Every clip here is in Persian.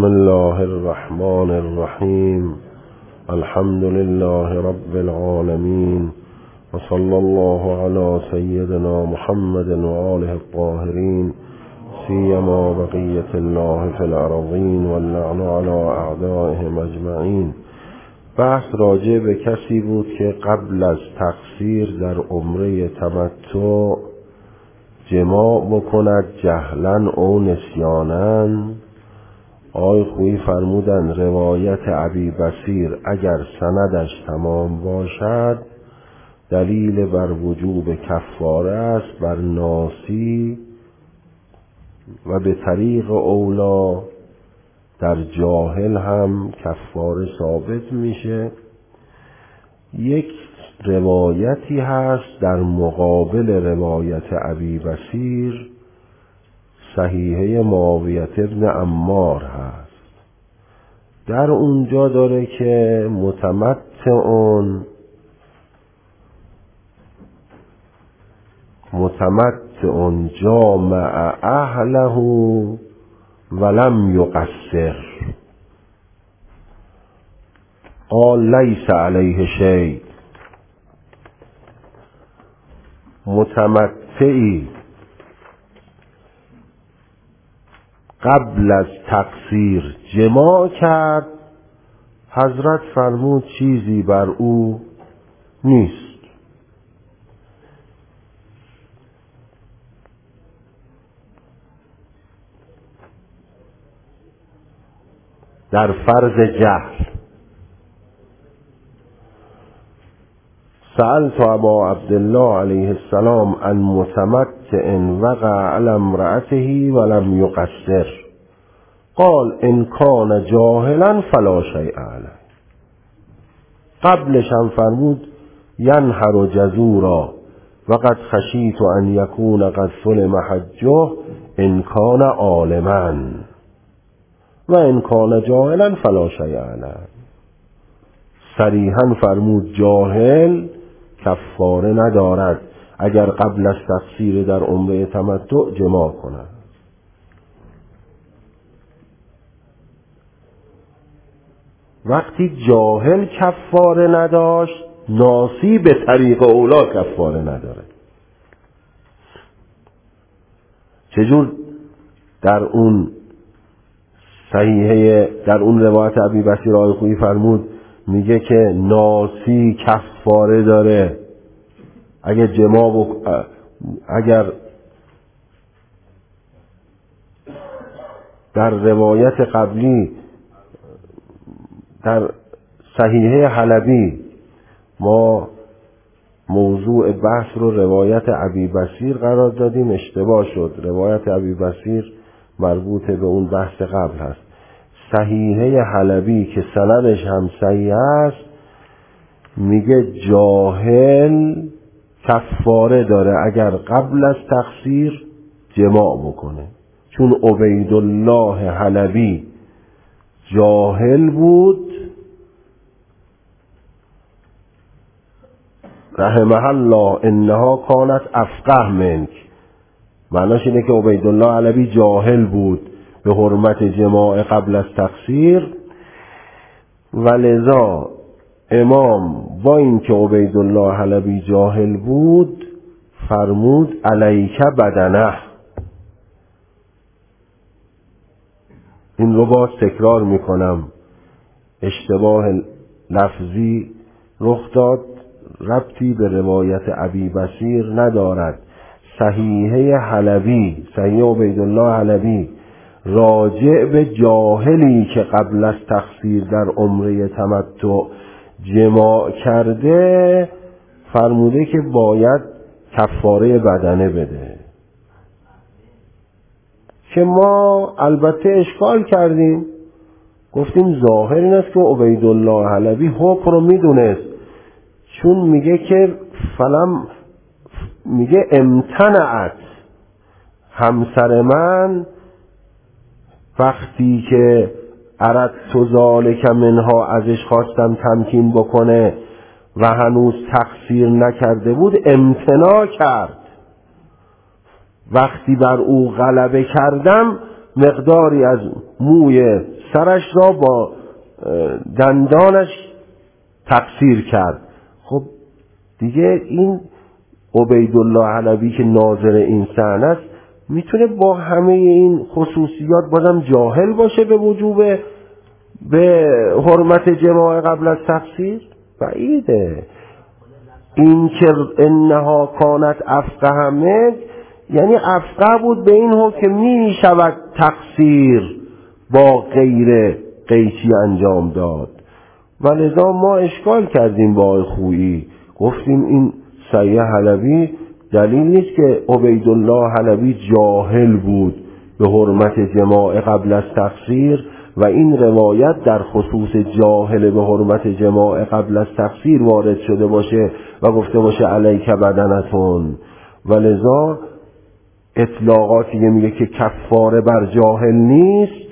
بسم الله الرحمن الرحیم. الحمد لله رب العالمین و صلی الله علی سیدنا محمد و آله الطاهرین سیما بقیة الله فی الارضین واللعن علی اعدائهم اجمعین. بحث راجع به کسی بود که قبل از تقصیر در عمره تمتع جماع بکند جهلا او نسیانا. آقای خویی فرمودن روایت ابی بصیر اگر سندش تمام باشد دلیل بر وجوب کفاره است بر ناسی و به طریق اولا در جاهل هم کفاره ثابت میشه. یک روایتی هست در مقابل روایت ابی بصیر، صحیحه معاویه ابن عمار هست. در اونجا داره که متمتع جامع اهله ولم یقصر قال لیس علیه شیء. متمتعی قبل از تقصیر جماع کرد، حضرت فرمود چیزی بر او نیست. در فرض جهل سألت ابا عبدالله علیه السلام عن متمتع وقع على امرأته ولم يقصر قال ان كان جاهلا فلا شيء عليه. قبلش هم فرمود ینحر جزورا وقد خشیت ان یکون قد سلم حجه ان کان عالما و ان کان جاهلا فلا شیء علیه. صریحا فرمود جاهل کفاره ندارد اگر قبل از تقصیر در عمره تمتع جماع کند. وقتی جاهل کفاره نداشت، ناسی به طریق اولا کفاره نداره. چجور در اون صحیحه در اون روایت ابی بصیر آقای خویی فرمود میگه که ناسی کفاره داره اگر اگر در روایت قبلی در صحیحه حلبی ما موضوع بحث رو روایت ابی بصیر قرار دادیم، اشتباه شد. روایت ابی بصیر مربوط به اون بحث قبل هست. صحیحه حلبی که سندش هم صحیح است میگه جاهل کفاره داره اگر قبل از تقصیر جماع بکنه. چون عبیدالله حلبی جاهل بود رحمه الله انها کانت افقه منک، معناش اینه که عبیدالله حلبی جاهل بود به حرمت جماع قبل از تقصیر و لذا امام با اینکه عبیدالله حلبی جاهل بود فرمود علیک بدنه. این رو باز تکرار میکنم، اشتباه لفظی رخ داد، ربطی به روایت ابی بصیر ندارد. صحیحه حلبی، صحیح عبیدالله حلبی راجع به جاهلی که قبل از تقصیر در عمره تمتع جماع کرده فرموده که باید کفاره بدنه بده. که ما البته اشکال کردیم، گفتیم ظاهر این است که عبیدالله حلبی حکم رو میدونست، چون میگه که میگه امتنعت همسر من وقتی که اردت ذالک منها ازش خواستم تمکین بکنه و هنوز تقصیر نکرده بود امتناع کرد. وقتی بر او غلبه کردم مقداری از موی سرش را با دندانش تقصیر کرد. خب دیگه این عبیدالله حلبی که ناظر این صحنه است میتونه با همه این خصوصیات بازم جاهل باشه به وجوب به حرمت جماع قبل از تفسیر؟ بعیده. این که انها کانت افقه منک، یعنی افقه بود به این حکم می شود تقصیر با غیر قیچی انجام داد. و لذا ما اشکال کردیم با آقای خویی، گفتیم این سیح حلبی دلیل نیست که عبیدالله حلبی جاهل بود به حرمت جماع قبل از تقصیر و این روایت در خصوص جاهل به حرمت جماع قبل از تقصیر وارد شده باشه و گفته باشه علیک بدنتون. و لذا اطلاقاتی میگه که کفاره بر جاهل نیست،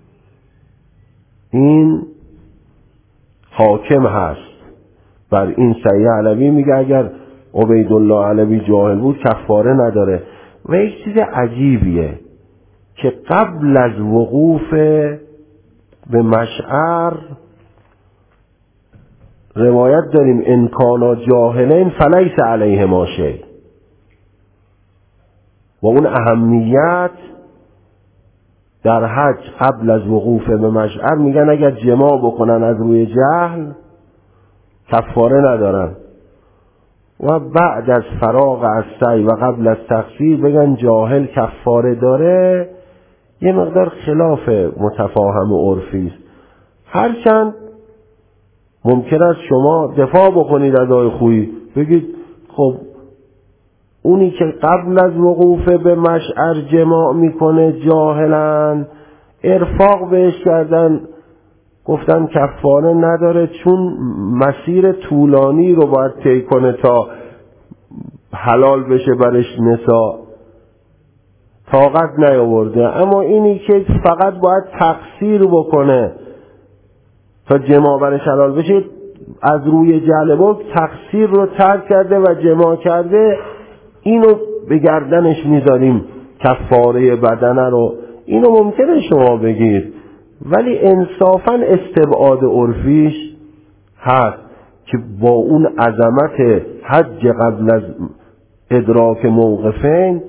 این حاکم هست بر این سیح حلبی. میگه اگر عبیدالله حلبی جاهل بود کفاره نداره. و یک چیز عجیبیه که قبل از وقوف به مشعر روایت داریم ان کانا جاهلین فلیس علیهما شیء. و اون اهمیت در حج قبل از وقوف به مشعر میگن اگر جماع بکنن از روی جهل کفاره ندارن، و بعد از فراغ از سعی و قبل از تقصیر بگن جاهل کفاره داره. یه مقدار خلاف متفاهم و عرفی است. هرچند ممکن است شما دفاع بکنید از آقای خویی، بگید خب اونی که قبل از وقوف به مشعر جماع میکنه جاهلن، ارفاق بهش کردن گفتن کفاره نداره چون مسیر طولانی رو باید طی کنه تا حلال بشه برش نساء، طاقت نیاورده. اما اینی که فقط باید تقصیر بکنه تا جماع برش حلال بشه، از روی جلبه تقصیر رو ترک کرده و جماع کرده، اینو به گردنش میذاریم کفاره بدنه رو. اینو ممکنه شما بگید، ولی انصافاً استبعاد عرفیش هست که با اون عظمت حج قبل از ادراک موقفین،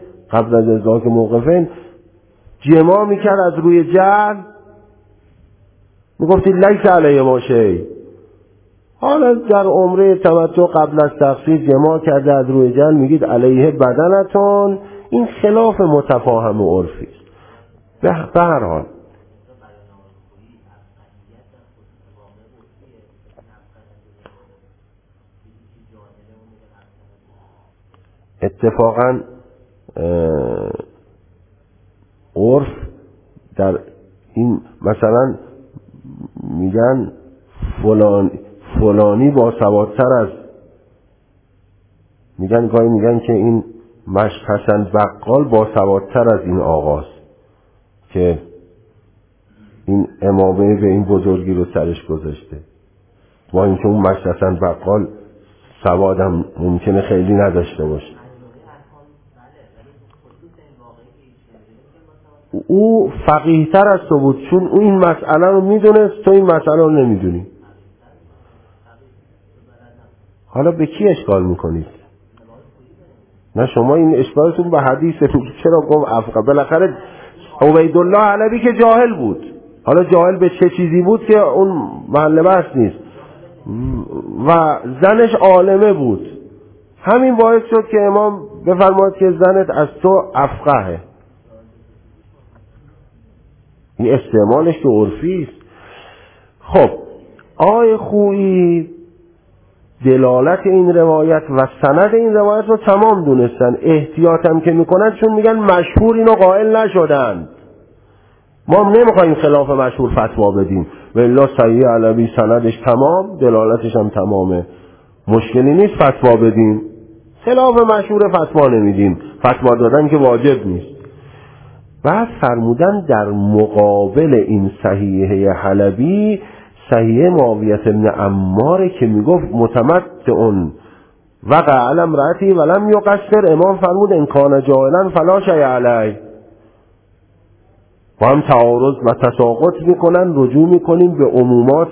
جماع میکرد از روی جهل، میگفتید لیس علیه ما شیء. حالا در عمره تمتع قبل از تقصیر جماع کرده از روی جهل، میگید علیه بدنتون. این خلاف متفاهم و عرفی است. به هر حال اتفاقا عرف در این مثلا میگن فلانی با سوادتر از، گاهی میگن که این مشک حسن بقال با سوادتر از این آقاست که این امامه به این بزرگی رو سرش گذاشته. با اینکه اون مشک حسن بقال سوادم ممکنه خیلی نداشته باشه. او فقیه‌تر از تو بود چون او این مسئله رو میدونست، تو این مسئله رو نمیدونی. حالا به کی اشکال میکنید؟ نه شما این اشکالتون به حدیثه. چرا گم افقه؟ بالاخره عبیدالله حلبی که جاهل بود، حالا جاهل به چه چیزی بود که اون محل بحث نیست، و زنش عالمه بود. همین باعث شد که امام بفرماید که زنت از تو افقهه. این استعمالش که عرفی است. خب آقای خویی دلالت این روایت و سند این روایت رو تمام دونستن. احتیاطم که میکنن چون میگن مشهور اینو قائل نشدند، ما نمیخوایم خلاف مشهور فتوا بدیم. والله سیح حلبی سندش تمام، دلالتش هم تمامه، مشکلی نیست فتوا بدیم. خلاف مشهور فتوا نمیدیم، فتوا دادن که واجب نیست. بعد فرمودن در مقابل این صحیحه حلبی صحیحه معاویه بن عمار که میگفت متمتعون وقع علی امرأتی ولم یقصر، امام فرمود ان کان جاهلا فلا شیء علیه. با هم تعارض و تساقط میکنن، رجوع میکنیم به عمومات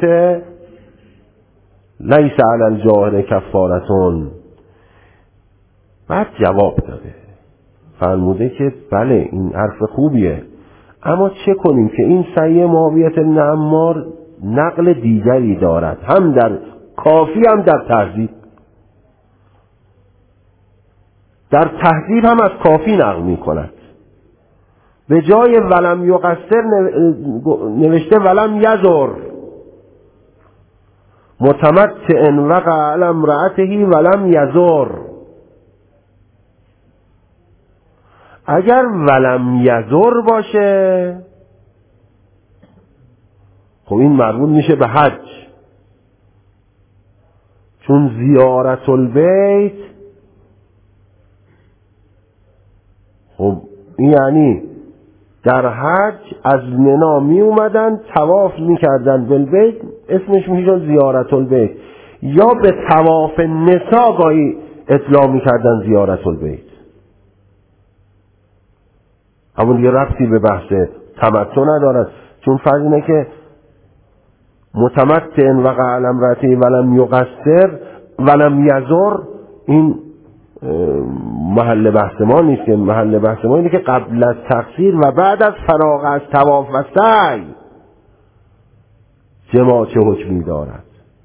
لیس علی الجاهل کفارتون. بعد جواب داده، فرموده که بله این حرف خوبیه، اما چه کنیم که این صحیح معاویه بن عمار نقل دیگری دارد، هم در کافی هم در تهذیب. در تهذیب هم از کافی نقل می کند، به جای ولم یقصر نوشته ولم یزر، متمتع وقع علی امرأته ولم یزر. اگر ولم یزر باشه خب این مربوط میشه به حج، چون زیارت البیت خب این یعنی در حج از منا می اومدن طواف میکردن بالبیت، اسمش میشه زیارت البیت، یا به طواف نسا گاهی اطلاع میکردن زیارت البیت. اما دیگه ربطی به بحث تمتع ندارد، چون فرض اینه که متمتع وقع علی امرأته ولم یقصر ولم یزر، این محل بحث ما نیست، که محل بحث ما اینه که قبل از تقصیر و بعد از فراغ از طواف و سعی جماع چه حکمی دارد.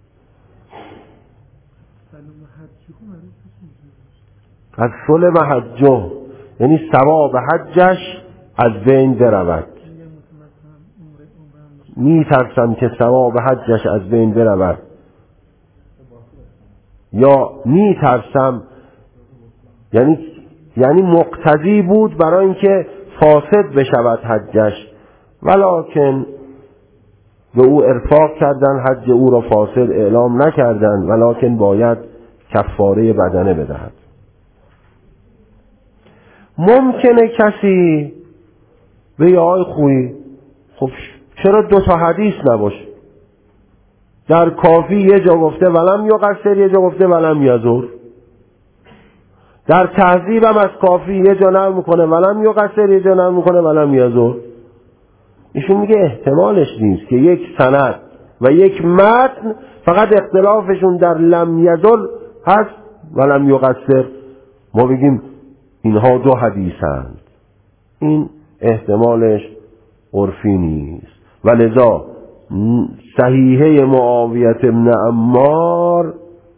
از سلم حجه یعنی ثواب حجش از بین برود. می ترسم که ثواب حجش از بین برود، یا می ترسم یعنی مقتضی بود برای اینکه فاسد بشود حجش، ولکن به او ارفاق کردن، حج او را فاسد اعلام نکردن، ولکن باید کفاره بدنه بدهد. ممکنه کسی به آی خویی خب چرا دو تا حدیث نباشه؟ در کافی یه جا گفته ولم یقصر، یه جا گفته ولم یزر. در تهذیب هم از کافی یه جا نقل میکنه ولم یقصر، یه جا نقل میکنه ولم یزر. ایشون میگه احتمالش نیست که یک سند و یک متن فقط اختلافشون در لم یزر هست ولم یقصر، ما بگیم اینها دو حدیثند. این احتمالش عرفی نیست، و لذا صحیحه معاویه بن عمار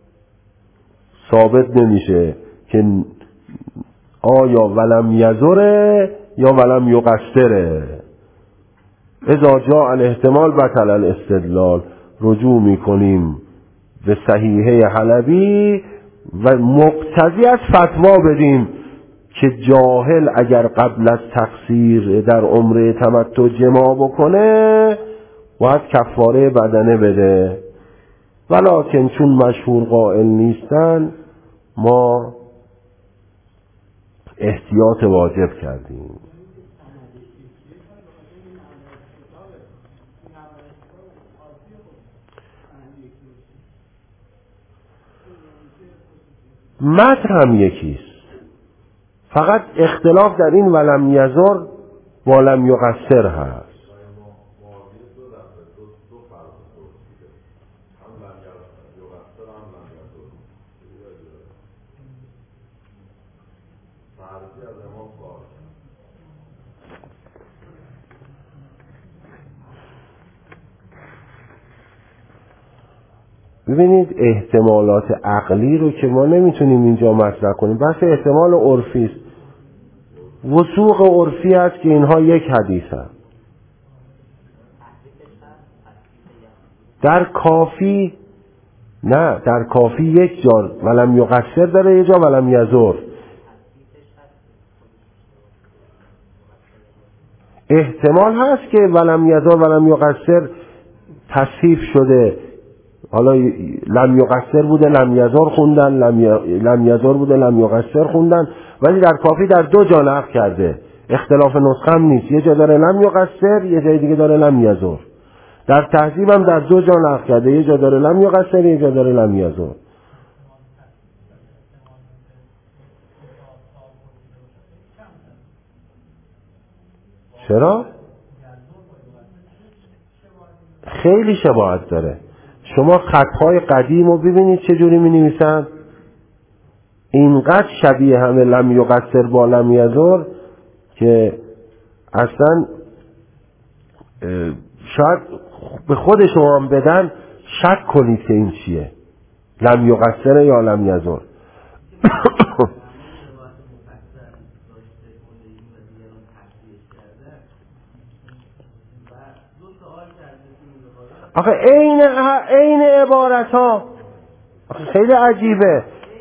ثابت نمیشه که آیا ولم یزره یا ولم یقصره. اذا جاء الاحتمال بطل الاستدلال، رجوع میکنیم به صحیحه حلبی و مقتضی از فتوا بدیم که جاهل اگر قبل از تقصیر در عمره تمتع جماع بکنه باید کفاره بدنه بده، ولکن چون مشهور قائل نیستن ما احتیاط واجب کردیم. متن هم یکیست، فقط اختلاف در این ولم یزر و لم یقصر هست. ببینید احتمالات عقلی رو که ما نمیتونیم اینجا مطرح کنیم، بس احتمال عرفی است. وثوق عرفی است که اینها یک حدیث هست. در کافی نه، در کافی یک جا ولم یقصر داره، یک جا ولم یزر. احتمال هست که ولم یزر ولم یقصر تصحیف شده، حالا لم یقصر بوده لم یزر خوندن، لم یزر بوده لم یقصر خوندن، ولی در کافی در دو جا نقل کرده، اختلاف نسخه هم نیست، یه جا داره لم یقصر، یه جای دیگه داره لم یزر. در تهذیب هم در دو جا نقل کرده، یه جا داره لم یقصر، یه جا داره لم یزر. چرا؟ خیلی شباهت داره. شما خطهای قدیم رو ببینید چجوری می نویسن، اینقدر شبیه همه لم یقصر با لم یزر که اصلا شاید به خود شما هم بدن شک کنید که این چیه، لم یقصر یا لم یزر. آخه این عبارت ها خیلی عجیبه.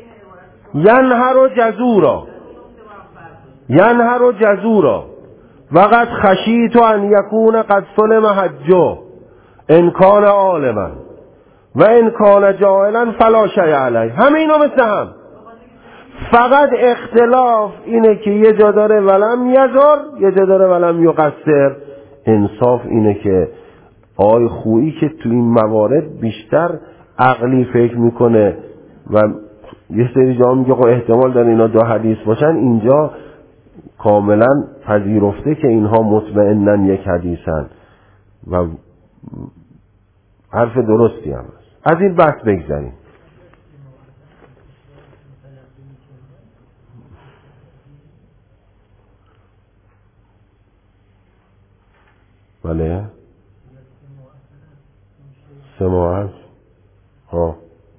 ینهر و جزورا وقد خشیت ان یکون قد سلم حجه ان کان عالما و ان کان جاهلا فلا شیء علیه. همه اینا مثل هم، فقط اختلاف اینه که یه جا داره ولم یزر، یه جا داره ولم یقصر. انصاف اینه که آقای خویی که تو این موارد بیشتر عقلی فکر میکنه و یه سری جا میگه احتمال داره اینا دو حدیث باشن، اینجا کاملا پذیرفته که اینها مطمئنن یک حدیثن و حرف درستی هم هست. از این بحث بگذاریم. بله سماعت ها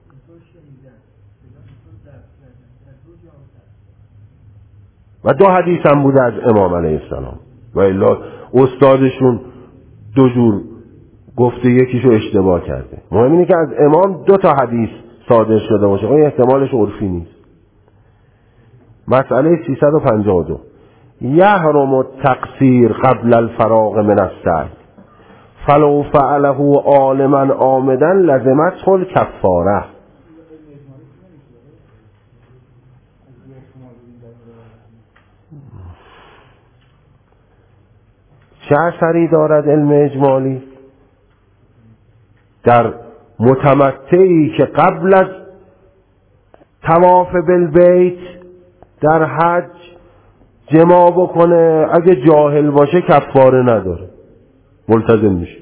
و دو حدیث هم بوده از امام علیه السلام و الا استادشون دو جور گفته، یکیشو اشتباه کرده. مهم اینه که از امام دو تا حدیث صادر شده باشه، این احتمالش عرفی نیست. مسئله 352 یحرم التقصیر قبل الفراغ من السعی فلو فعله عالما عامدا لزمته الکفاره. چه اثری دارد علم اجمالی در متمتعی که قبل از طواف بالبیت در حج جماع بکنه، اگه جاهل باشه کفاره نداره، ملتزم میشه.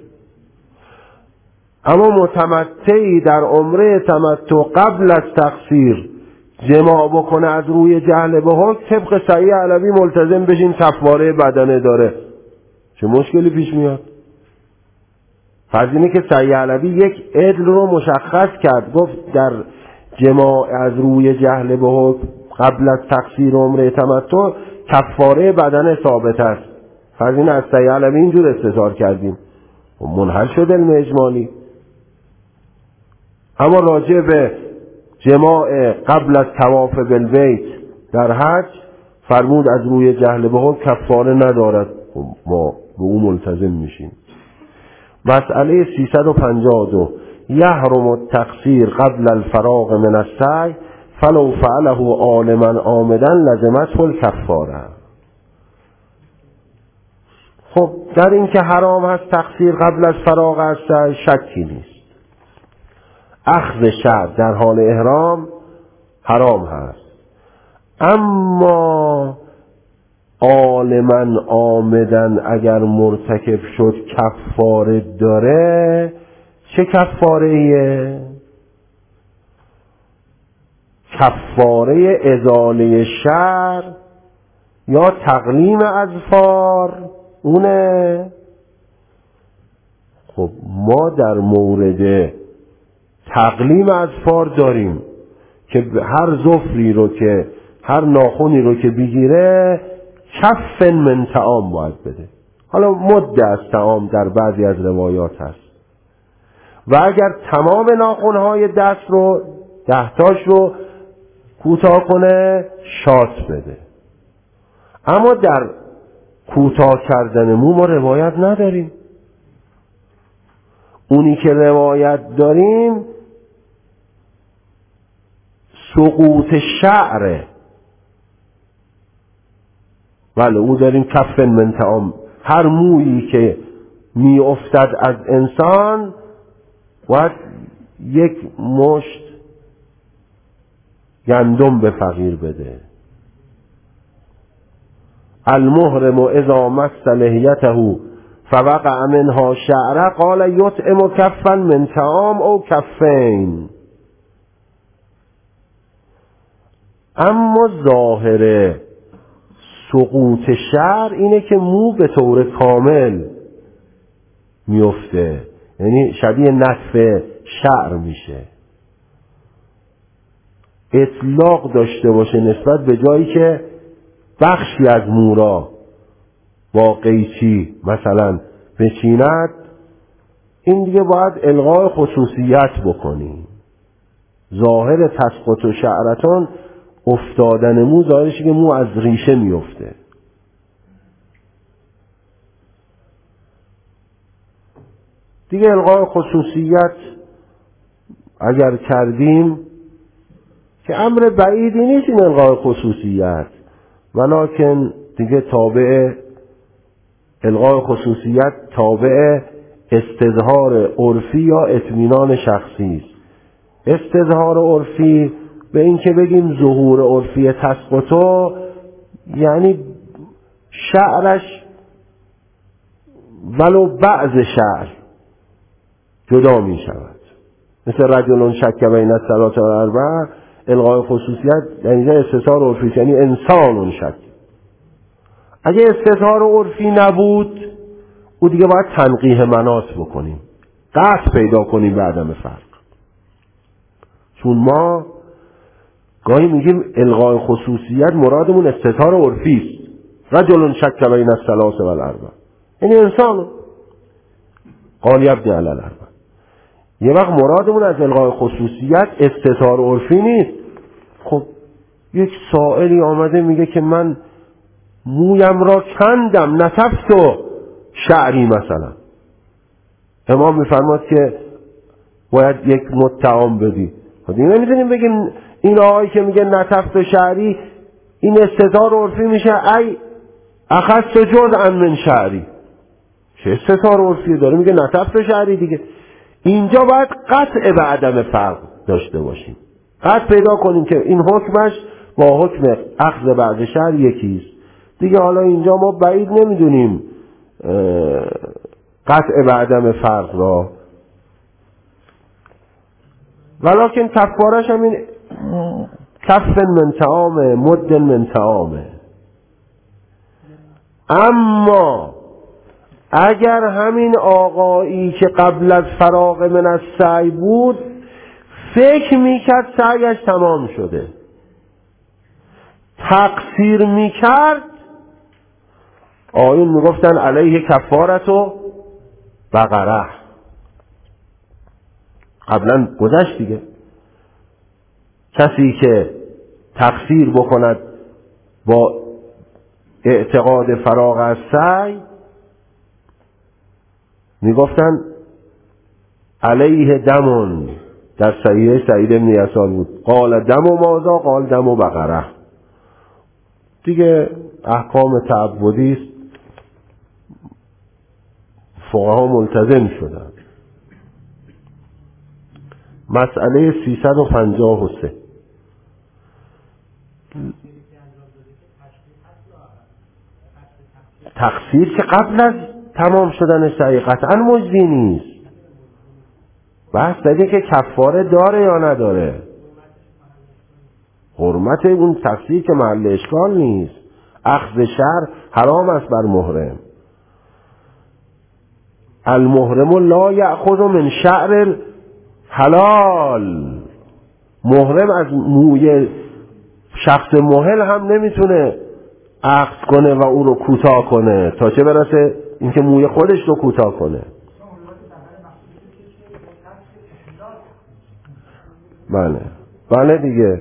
اما متمتعی در عمره تمتع قبل از تقصیر جماع بکنه از روی جهل به حکم، طبق صحیح علوی ملتزم بشین، کفاره بدنه داره. چه مشکلی پیش میاد؟ فرض اینه که صحیح علوی یک عدل رو مشخص کرد، گفت در جماع از روی جهل به حکم قبل از تقصیر عمره تمتع کفاره بدن ثابت است. فرض اینه از صحیح علوی اینجور استظهار کردیم، منحل شد علم اجمالی. اما راجع به جماع قبل از طواف بالبیت در حج فرمود از روی جهل به حکم کفاره ندارد، ما به او ملتزم میشیم. مسئله 352 یحرم التقصیر قبل الفراغ من السعی فلو فعله عالما عامدا لزمته الکفاره. خب در این که حرام هست تقصیر قبل از فراغ از سعی شکی نیست. اخذ شعر در حال احرام حرام هست، اما عالما عامدن اگر مرتکب شد کفاره داره. چه کفاره‌ایه؟ کفاره ازاله شعر یا تقلیم اظفار اونه. خب ما در مورد تقلیم اظفار داریم که هر ظفری رو که هر ناخونی رو که بگیره کف من طعام باید بده. حالا مد از طعام در بعضی از روایات هست و اگر تمام ناخونهای دست رو 10 رو کوتاه کنه شات بده. اما در کوتاه کردن مو ما روایت نداریم. اونی که روایت داریم سقوط شعره. بله او داریم کف من طعام، هر مویی که می افتد از انسان باید یک مشت گندم به فقیر بده. المحرم اذا مس لحیته فوقع منها شعره قال یطعم کفا من طعام او کفین. اما ظاهر سقوط شعر اینه که مو به طور کامل میفته، یعنی شبیه نطف شعر میشه، اطلاق داشته باشه نسبت به جایی که بخشی از مو را با قیچی مثلا بچیند، این دیگه باید الغای خصوصیت بکنی. ظاهر تسقط و شعرتان افتادن مو ظاهرشه که مو از ریشه میفته. دیگه الغای خصوصیت اگر کردیم که امر بعیدی نیست این الغای خصوصیت، ولکن دیگه تابع الغای خصوصیت تابع استظهار عرفی یا اطمینان شخصی است. استظهار عرفی به این که بگیم ظهور عرفی تسقطو یعنی شعرش ولو بعض شعر جدا می شود، مثل رجل شک بین الثلاث و الاربع. الغای خصوصیت یعنی استظهار عرفی یعنی انسان شک. اگه استظهار عرفی نبود او دیگه باید تنقیح مناط بکنیم، قطع پیدا کنیم به عدم فرق. چون ما گاهی میگیم الغای خصوصیت مرادمون استظهار عرفی است. رجل شک بین الثلاث و الاربع یعنی انسان قال یبنی علی الاربع. یه وقت مرادمون از الغای خصوصیت استظهار عرفی نیست. خب یک سائلی آمده میگه که من مویم را کندم نتفت و شعری مثلا، امام میفرماد که باید یک متعام بدی. خب این نمیتونیم بگیم این آقایی که میگه نتفت و شعری این استظهار عرفی میشه ای اخذت جزءا من شعری. چه استظهار عرفی داره؟ میگه نتفت و شعری دیگه. اینجا باید قطع به عدم فرق داشته باشیم، قطع پیدا کنیم که این حکمش با حکم اخذ بعض شعر یکیست دیگه. حالا اینجا ما بعید نمیدونیم قطع به عدم فرق را، ولکن کفارش همین کف من طعام مد من طعامه. اما اگر همین آقایی که قبل از فراغ من از سعی بود فکر میکرد سعیش تمام شده، تقصیر میکرد، آیون میگفتن علیه کفارت و بقره. قبلا گذشت دیگه، کسی که تقصیر بکند با اعتقاد فراغ از سعی میگفتن علیه دمون. در صحیح سعید بن یسار بود قال دم و مازا قال دم و بقره. دیگه احکام تعبدی است، فقها ملتزم شدن. مسئله 353 تقصیر که قبل از تمام شدن سعی قطعا مجزی نیست. بحث دیگه که کفاره داره یا نداره، حرمت اون تقصیر که محل اشکال نیست. اخذ شعر حرام است بر محرم. المحرم لا یأخذ من شعر حلال. محرم از موی شخص محل هم نمیتونه اخذ کنه و او رو کوتاه کنه تا چه برسه اینکه موی خودش رو کوتاه کنه. بله دیگه،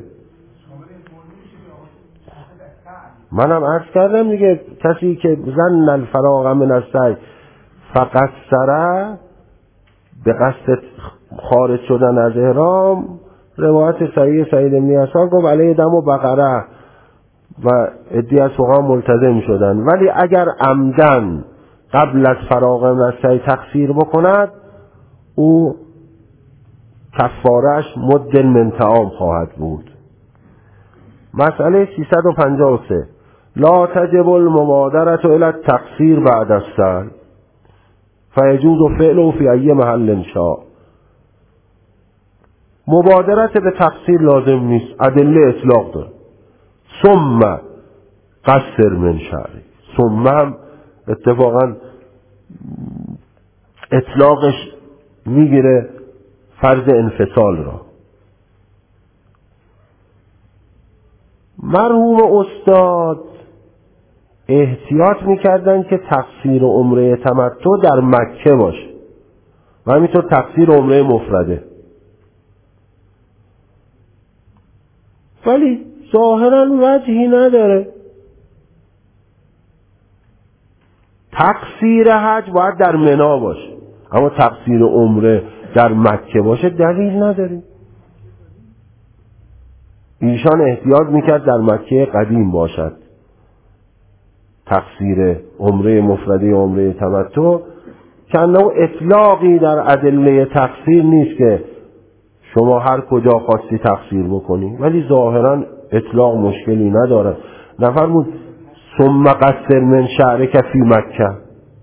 منم عرض کردم دیگه، کسی که ظن الفراغ من السعی فقط سره به قصد خارج شدن از احرام، روایت صحیح سعید بن یسار گفت علیه دم و بقره و عدی از فقها ملتزم شدن. ولی اگر عمدن قبل از فراغ من السعی تقصیر بکند او کفارش مد من طعام خواهد بود. مسئله 353 لا تجب المبادرة الى التقصیر بعد السعی. فیجوز فعله فی ای محل شاء. مبادرت به تقصیر لازم نیست، ادله اطلاق داره. ثم قصر من شعری، ثم هم اتفاقا اطلاقش میگیره فرض انفصال را. مرحوم استاد احتیاط میکردن که تقصیر عمره تمتع در مکه باشه و همینطور تقصیر عمره مفرده، ولی ظاهرا وجهی نداره. تقصیر حج باید در منی باشه، اما تقصیر عمره در مکه باشه دلیل نداره. ایشان احتیاط میکرد در مکه قدیم باشد تقصیر عمره مفرده عمره تمتع، که انه اطلاقی در ادله تقصیر نیست که شما هر کجا خواستی تقصیر بکنی، ولی ظاهرا اطلاق مشکلی نداره. نفرمود ثم قصر من شعرک فی مکه.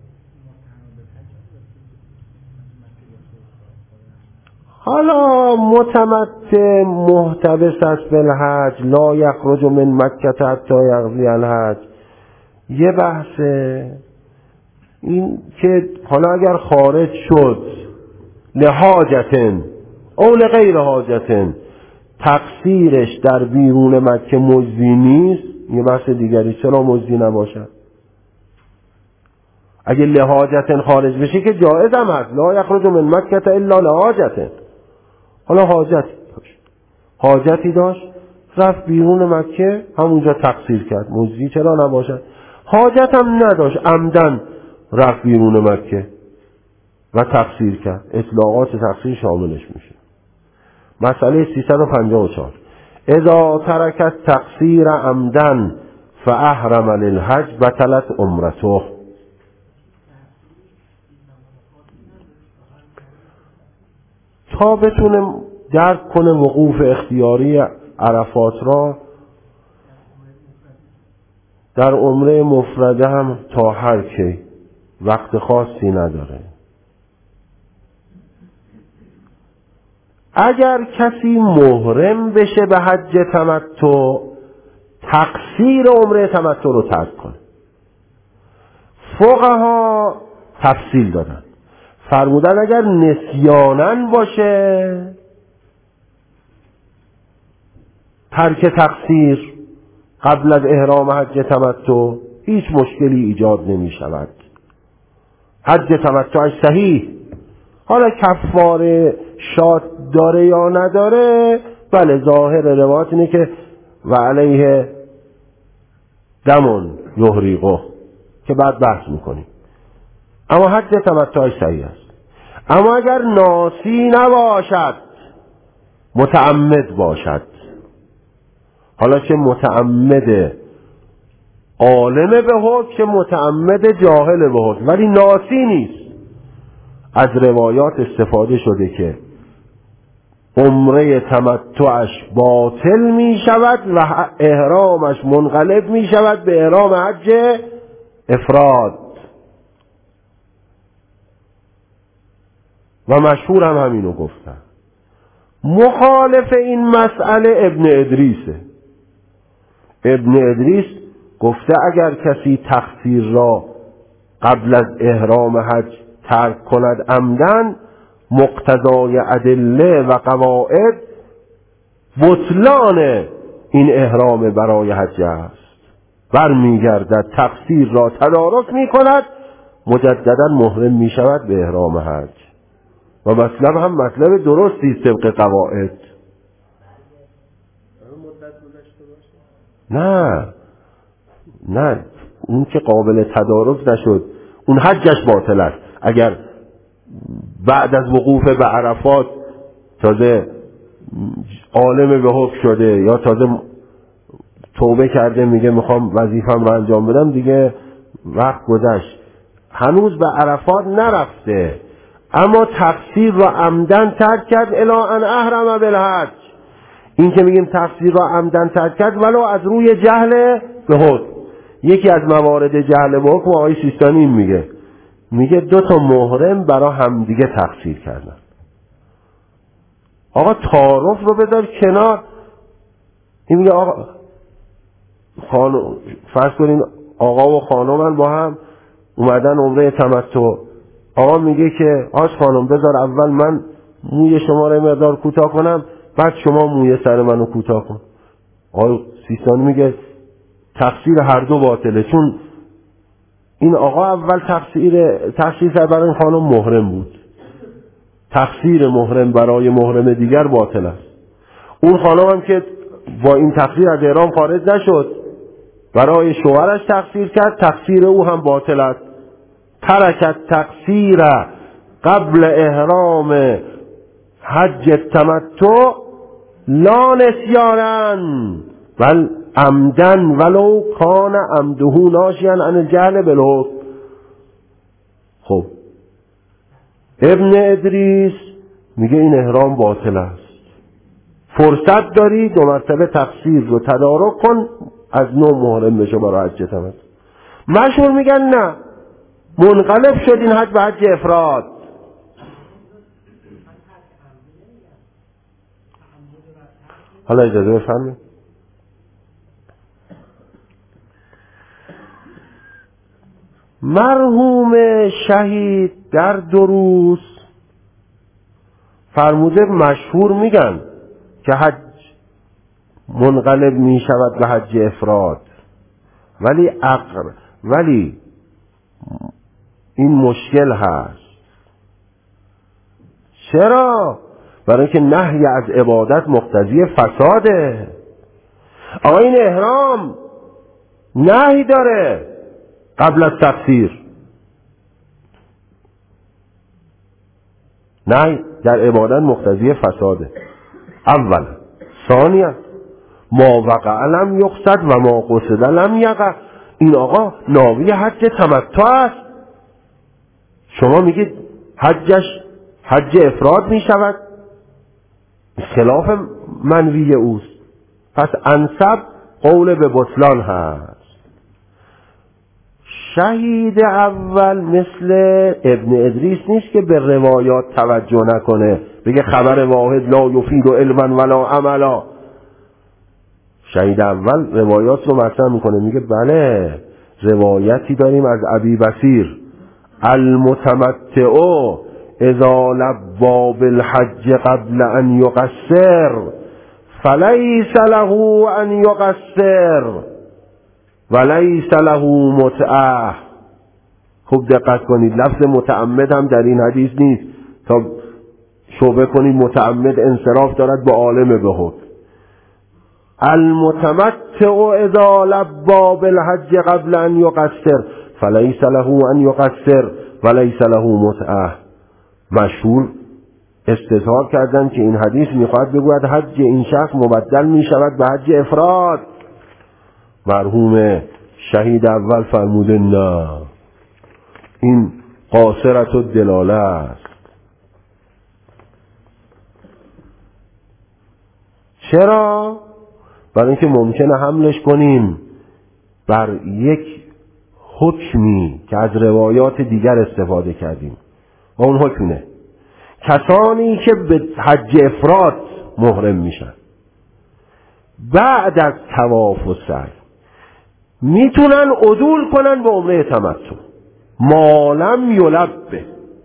حالا متمتع محتبس است بالحج لا یخرج من مکه حتی یقضی الحج. یه بحثه این که حالا اگر خارج شد لحاجتن او لغیر حاجتن، تقصیرش در بیرون مکه مجزی نیست. یه بحث دیگری، چرا مجزی نباشد؟ اگه لحاجتن خارج بشه که جایز هم هست، لا یخرج من مکه الا لحاجتن. حالا حاجتی داشت رفت بیرون مکه، همونجا تقصیر کرد، مجزی چرا نباشد؟ حاجت هم نداشت، عمدن رفت بیرون مکه و تقصیر کرد، اطلاقات تقصیر شاملش میشه. مسئله 354 اذا ترکت تقصیر عمدن فاحرم للحج بطلت عمرته. تا بتونه درک کنه وقوف اختیاری عرفات را، در عمره مفرده هم تا هر کی وقت خاصی نداره. اگر کسی محرم بشه به حج تمتع، تقصیر عمره تمتع رو ترک کنه. فقها تفصیل دادن، فرمودن اگر نسیانن باشه ترک تقصیر قبل از احرام حج تمتع هیچ مشکلی ایجاد نمی شود، حج تمتعش صحیح. حالا کفاره شات داره یا نداره، بله ظاهر روایت اینه که و علیه دمون یحریقه که بعد بحث میکنیم، اما حج تمتعش صحیح است. اما اگر ناسی نباشد، متعمد باشد، حالا چه متعمد عالم به حکم چه متعمد جاهل به حکم، ولی ناسی نیست، از روایات استفاده شده که عمره تمتعش باطل می شود و احرامش منقلب می شود به احرام حج افراد، و مشهور هم همینو گفتن. مخالف این مسئله ابن ادریسه. ابن ادریس گفته اگر کسی تقصیر را قبل از احرام حج ترک کند عمدن، مقتضای ادله و قواعد بطلان این احرام برای حج است، برمیگردد تقصیر را تدارک می کند، مجددا محرم می شود به احرام حج. و مطلب هم مطلب درستی است طبق قواعد. نه اون که قابل تدارک نشد اون حجش باطل است. اگر بعد از وقوف به عرفات تازه عالم به حکم شده یا تازه توبه کرده میگه میخوام وظیفم رو انجام بدم، دیگه وقت گذشت، هنوز به عرفات نرفته، اما تقصیر را عمدن ترک کرد الی ان احرم بالحج. این که میگیم تقصیر را عمدن ترک کرد ولو از روی جهل به حکم. یکی از موارد جهل به حکم آقای سیستانی میگه میگه 2 تا محرم برای همدیگه تقصیر کردن. آقا تعارف رو بذار کنار. این میگه آقا فرض کنین آقا و خانومن با هم اومدن عمره تمتع. آقا میگه که آج خانم بذار اول من موی شما رو مقدار کوتاه کنم، بعد شما موی سر منو کوتاه کن. آقا سیستانی میگه تقصیر هر دو باطله، چون این آقا اول تقصیر سر برای خانم محرم بود. تقصیر محرم برای محرم دیگر باطل است. اون خانم هم که با این تقصیر از احرام خارج نشد، برای شوهرش تقصیر کرد، تقصیر او هم باطل است. ترکت تقصیر قبل احرام حج التمتع لا نسیانن بل عمدن ولو کان عمده ناشیا عن الجهل بالحکم. خب ابن ادریس میگه این احرام باطل است. فرصت داری 2 مرتبه تقصیر رو تدارک کن، از نو محرم بشه برای حج تمتع. مشهور میگن نه، منقلب شد این حج به حج افراد. حالا اجازه بفرمایید. مرحوم شهید در دروس فرموده مشهور میگن که حج منقلب می شود به حج افراد، ولی این مشکل هست. چرا؟ برای اینکه نهی از عبادت مقتضی فساده. آقا این احرام نهی داره قبل از تقصیر. نهی در عبادت مقتضی فساده. اول. ثانیا ما وقع لم یقصد و ما قصد لم یقع. این آقا ناوی حج تمتع است. شما میگید حج افراد میشود، خلاف منوی اوست. پس انسب قول به بطلان هست. شهید اول مثل ابن ادریس نیست که به روایات توجه نکنه، بگه خبر واحد لا یفید علما ولا عملا. شهید اول روایات رو مطرح میکنه، میگه بله روایتی داریم از ابی بصیر المتمتع اذا لبى بالحج قبل ان یقصر فلیس له ان یقصر ولیس له متعه. خوب دقت کنید، لفظ متعمد هم در این حدیث نیست تا شبهه کنید متعمد انصراف دارد با عالم به حکم. المتمتع اذا لبى بالحج قبل ان یقصر فلیس له ان یقصر ولیس له متعه. مشهور استظهار کردن که این حدیث میخواهد بگوید حج این شخص مبدل میشود به حج افراد. مرحوم شهید اول فرموده نه، این قاصرت الدلاله است. چرا؟ برای اینکه ممکنه حملش کنیم بر یک حکمی که از روایات دیگر استفاده کردیم و اون حکمه کسانی که به حج افراد محرم میشن بعد از طواف و سعی میتونن عدول کنن به عمره تمتع مالم یلبه.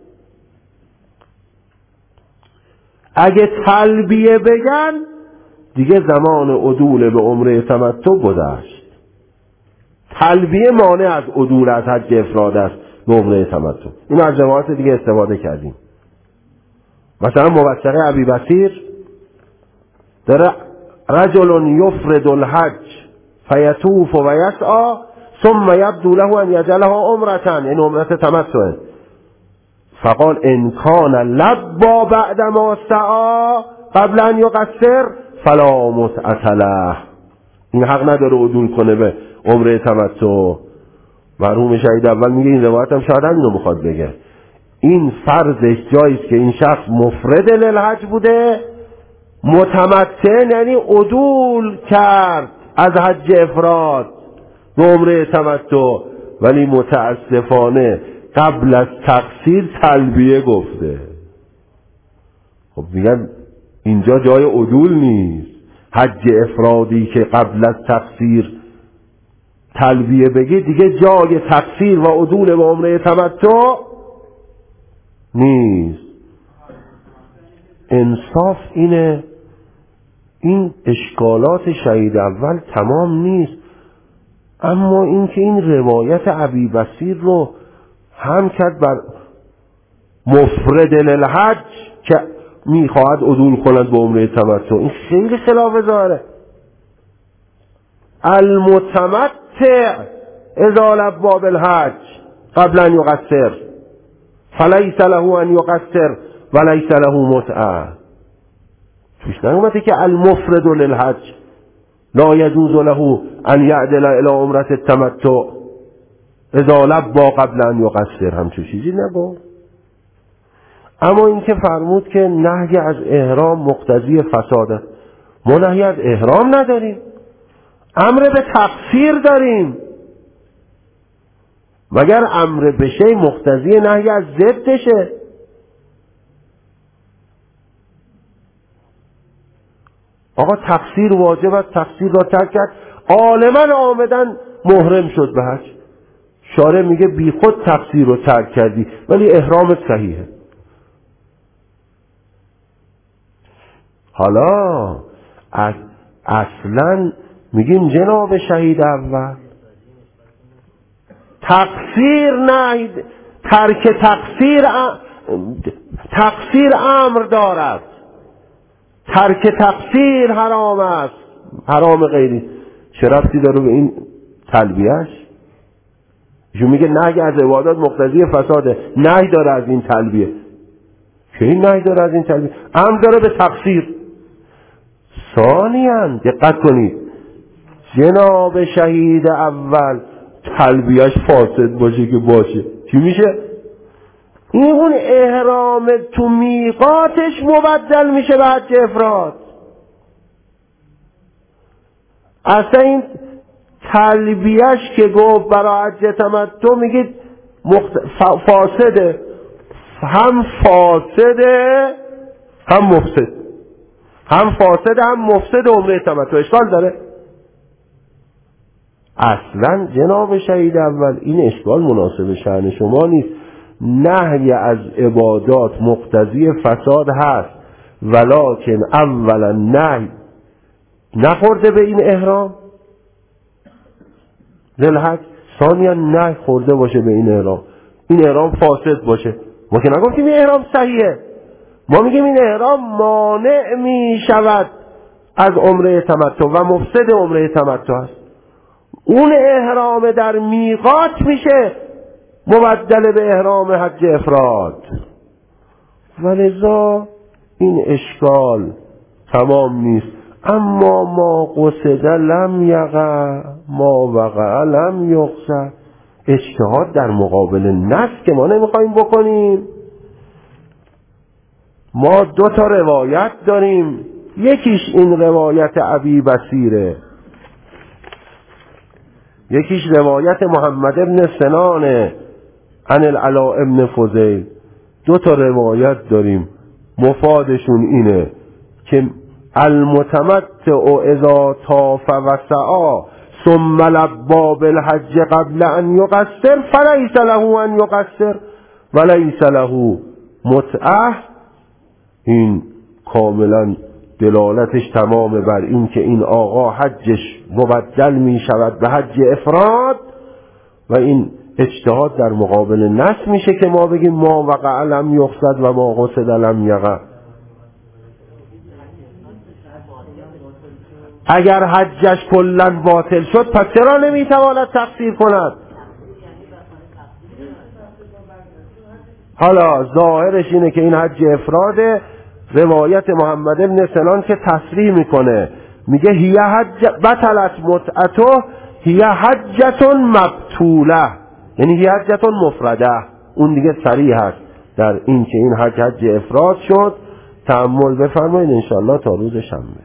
اگه تلبیه بگن دیگه زمان عدول به عمره تمتع گذشت. تلبیه مانع از عدول از حج افراد است به عمره تمتع. این از روایات دیگه استفاده کردیم. مثلا موثقه ابی بصیر داره رجل یفرد الحج فیطوف و یسعی ثم یبدو له ان یجعلها عمرة، این عمره تمتع. فقال ان کان لبا بعد ما سعی قبل ان یقصر فلا متعة له. این حق نداره عدول کنه به عمره تمتع. مرحوم شهید اول میگه این روایت هم شاید همینو میخواد بگه. این فرضش جاییست که این شخص مفرد للحج بوده، متمتع یعنی عدول کرد از حج افراد به عمره تمتع، ولی متاسفانه قبل از تقصیر تلبیه گفته. خب میگن اینجا جای عدول نیست. حج افرادی که قبل از تقصیر تلبیه بگی دیگه جای تقصیر و عدول به عمره تمتع نیست. انصاف اینه این اشکالات شهید اول تمام نیست، اما این که این روایت ابی بصیر رو هم کرد بر مفرد للحج که میخواهد عدول کند به عمره تمتع، این خیلی خلاف ظاهره. المتمتع اذا لبى بالحج قبل ان يقصر فليس له ان يقصر وليس له متعه. توش نگمده که المفرد للحج لا يجوز له ان يعدل الى عمره التمتع اذا لبى قبل ان يقصر، همچون چیزی نگو. اما این که فرمود که نهی از احرام مقتضی فساده، ما نهی از احرام نداریم، امر به تقصیر داریم. مگر امر بشه مقتضی نهی از ضدشه؟ آقا تقصیر واجب است، تقصیر را ترک کرد، عالما آمدن محرم شد به حج. شارع میگه بی خود تقصیر رو ترک کردی ولی احرامت صحیحه. حالا اصلا میگیم جناب شهید اول تقصیر نه، ترک تقصیر امر دارد، ترک تقصیر حرام است، حرام غیری. چه ربطی داره به این تلبیهش؟ ایشون میگه نهی از عبادات مقتضی فساده، نهی داره از این تلبیه. که این نهی داره از این تلبیه؟ امر داره به تقصیر. ثانیاً دقت کنید، جناب شهید اول تلبیهش فاسد باشه که باشه، چی میشه؟ این اون احرام تو میقاتش مبدل میشه به حج افراد. اصلا این تلبیهش که گفت برای حج تمتع میگید فاسده، هم فاسده هم مفسد، هم فاسد هم مفسد عمره تمتع. اشکال داره؟ اصلا جناب شهید اول این اشکال مناسب شأن شما نیست. نهی از عبادات مقتضی فساد هست، ولکن اولا نهی نخورده به این احرام للحج، ثانیا نهی خورده باشه به این احرام، این احرام فاسد باشه. ما که نگفتیم این احرام صحیحه، ما میگیم این احرام مانع میشود از عمره تمتع و مفسد عمره تمتع است. اون احرام در میقات میشه مبدل به احرام حج افراد، ولذا این اشکال تمام نیست. اما ما قصد لم یقع ما وقع لم یقصد، اجتهاد در مقابل نص که ما نمیخوایم بکنیم. ما دو تا روایت داریم، یکیش این روایت ابی بصیره، یکیش روایت محمد ابن سنان عن العلاء ابن فضیل. دو تا روایت داریم، مفادشون اینه که المتمتع اذا طاف و سعی ثم لبى بالحج قبل ان يقصر فليس له ان يقصر وليس له متعه. این کاملا دلالتش تمامه بر این که این آقا حجش مبدل می شود به حج افراد و این اجتهاد در مقابل نص میشه که ما بگیم ما وقع لم یقصد و ما قصد لم یقع. اگر حجش کلا باطل شد پس چرا نمیتواند تقصیر کند؟ حالا ظاهرش اینه که این حج افراده. روایت محمد ابن سنان که تصریح میکنه میگه هی حج بطلت متعته هی حجتون مبطوله، یعنی هی حجتون مفرده. اون دیگه صریح هست در این که این حج افراد شد. تأمل بفرمایید انشاءالله تا روز شنبه.